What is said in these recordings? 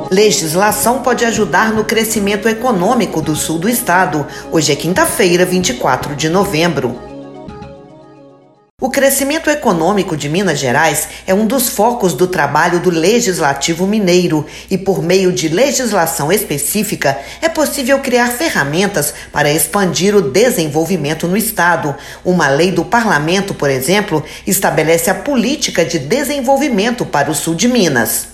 Legislação pode ajudar no crescimento econômico do sul do estado. Hoje é quinta-feira, 24 de novembro. O crescimento econômico de Minas Gerais é um dos focos do trabalho do Legislativo Mineiro e, por meio de legislação específica, é possível criar ferramentas para expandir o desenvolvimento no estado. Uma lei do parlamento, por exemplo, estabelece a política de desenvolvimento para o sul de Minas.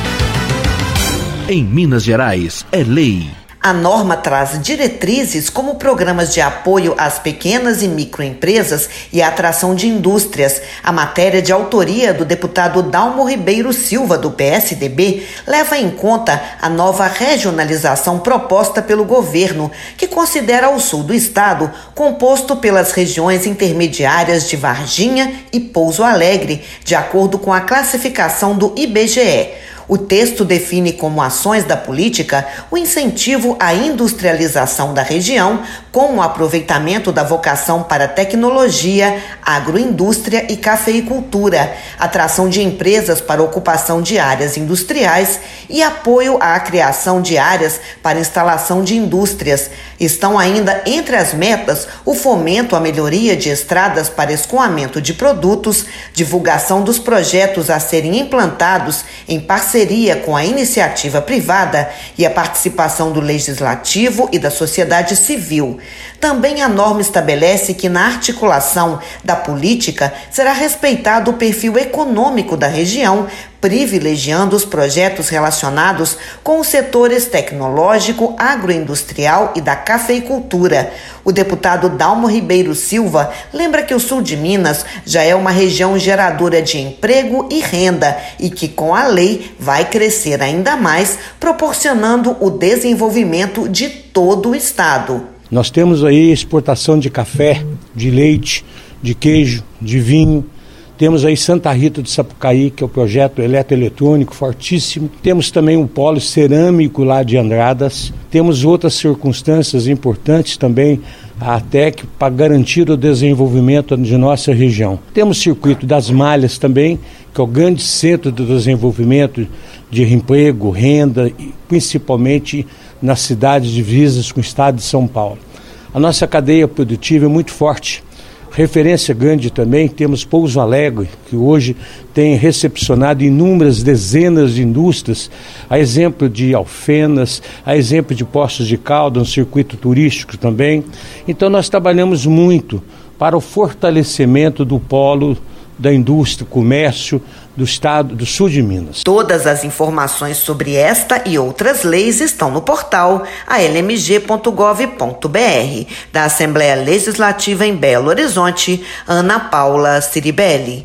Em Minas Gerais, é lei. A norma traz diretrizes como programas de apoio às pequenas e microempresas e a atração de indústrias. A matéria de autoria do deputado Dalmo Ribeiro Silva, do PSDB, leva em conta a nova regionalização proposta pelo governo, que considera o sul do estado composto pelas regiões intermediárias de Varginha e Pouso Alegre, de acordo com a classificação do IBGE. O texto define como ações da política o incentivo à industrialização da região, com o aproveitamento da vocação para tecnologia, agroindústria e cafeicultura, atração de empresas para ocupação de áreas industriais e apoio à criação de áreas para instalação de indústrias. Estão ainda entre as metas o fomento à melhoria de estradas para escoamento de produtos, divulgação dos projetos a serem implantados em parceria com a iniciativa privada e a participação do Legislativo e da sociedade civil. Também a norma estabelece que na articulação da política será respeitado o perfil econômico da região, privilegiando os projetos relacionados com os setores tecnológico, agroindustrial e da cafeicultura. O deputado Dalmo Ribeiro Silva lembra que o sul de Minas já é uma região geradora de emprego e renda e que com a lei vai crescer ainda mais, proporcionando o desenvolvimento de todo o estado. Nós temos aí exportação de café, de leite, de queijo, de vinho. Temos aí Santa Rita do Sapucaí, que é o projeto eletroeletrônico fortíssimo. Temos também um polo cerâmico lá de Andradas. Temos outras circunstâncias importantes também, até que para garantir o desenvolvimento de nossa região. Temos o circuito das malhas também, que é o grande centro do desenvolvimento de emprego, renda, principalmente nas cidades divisas com o estado de São Paulo. A nossa cadeia produtiva é muito forte. Referência grande também, temos Pouso Alegre, que hoje tem recepcionado inúmeras dezenas de indústrias, a exemplo de Alfenas, a exemplo de Poços de Caldas, um circuito turístico também. Então nós trabalhamos muito para o fortalecimento do polo da indústria, comércio do estado do sul de Minas. Todas as informações sobre esta e outras leis estão no portal almg.gov.br. Da Assembleia Legislativa em Belo Horizonte, Ana Paula Ciribelli.